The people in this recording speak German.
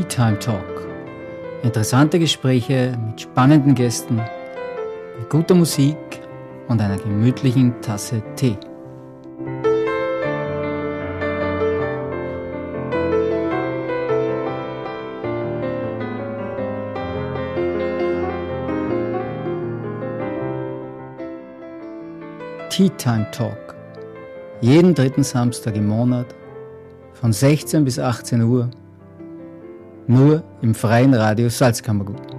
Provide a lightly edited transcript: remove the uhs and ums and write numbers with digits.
Time Talk. Interessante Gespräche mit spannenden Gästen, bei guter Musik und einer gemütlichen Tasse Tee. Tea Time Talk. Jeden dritten Samstag im Monat von 16 bis 18 Uhr. Nur im freien Radio Salzkammergut.